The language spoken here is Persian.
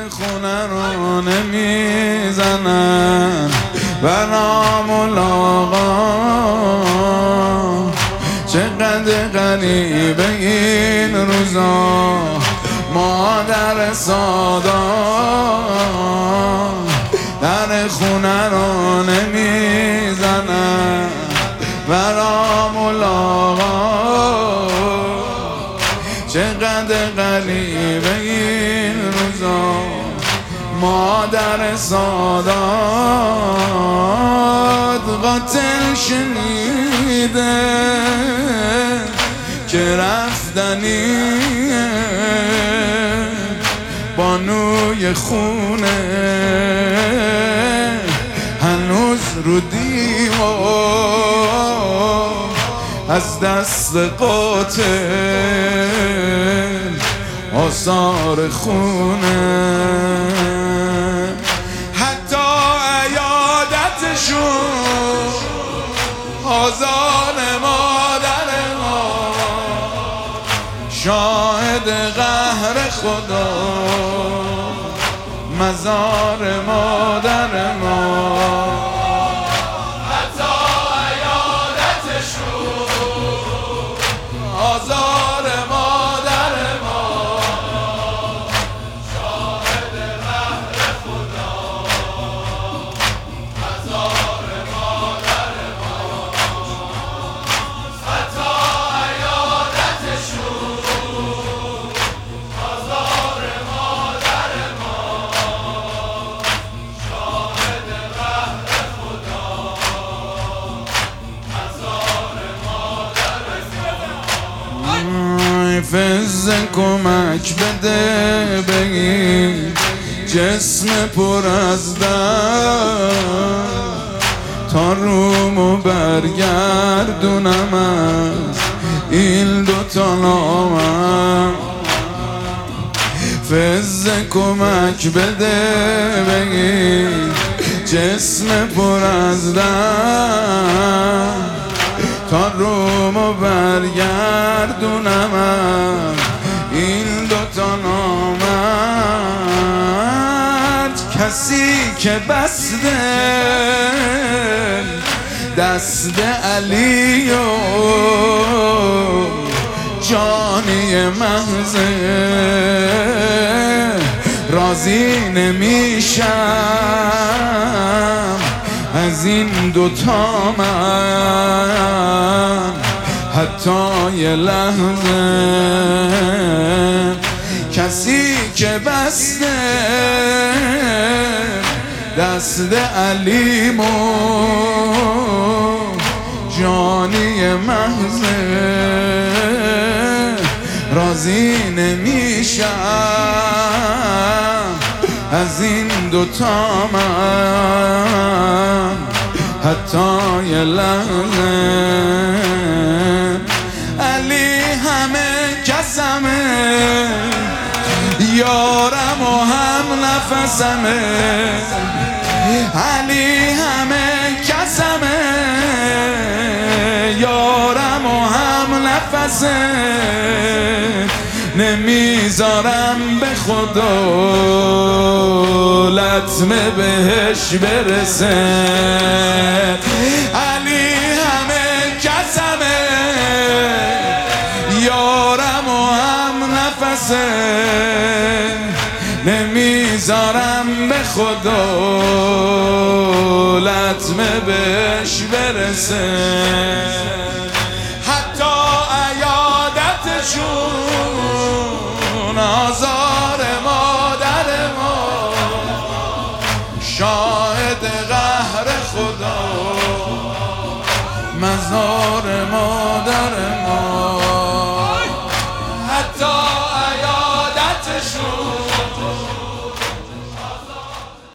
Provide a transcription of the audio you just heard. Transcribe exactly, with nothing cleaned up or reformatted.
خونه رو نمیزنن برا ملاقا. چقدر غریبه این روزا، مادر سادا در خونه رو نمیزنن برا ملاقا. چقدر غریبه این روزا، مادر سادات قاتل شنیده که رفتنیه، بانوی خونه هنوز رو دیوار از دست قاتل آثار خونه. حتی عیادتشون آزار مادر ما، شاهد قهر خدا مزار مادر ما. حتی عیادتشون آزار مادر ما، شاهد قهر خدا مزار مادر ما. حتی عیادتشون آزار مادر ما، شاهد قهر خدا مزار مادر ما. فز کمک بده بگی جسم پر از درد، تا رومو برگردونم از این دوتا نامم. فز کمک بده بگی جسم پر از درد، تا رومو برگردونم این دوتا نامرد. کسی که بسته دست علی و جانی محضه، راضی نمیشم از این دوتا من حتی یه لحظه. کسی که بسته دست علیمو جانی محضه، راضی نمیشم از این دوتا من حتی یه لحظه. علی همه کسمه، یارم و هم نفسمه. علی همه کسمه، یارم و هم نفسه. نمیذارم به خدا لطمه بهش برسه. علی همه کسمه، یارم و هم نفسه. نمیذارم به خدا لطمه بهش برسه. حتی عیادتشون آزار مادر ما، شاهد قهر خدا مزار مادر ما.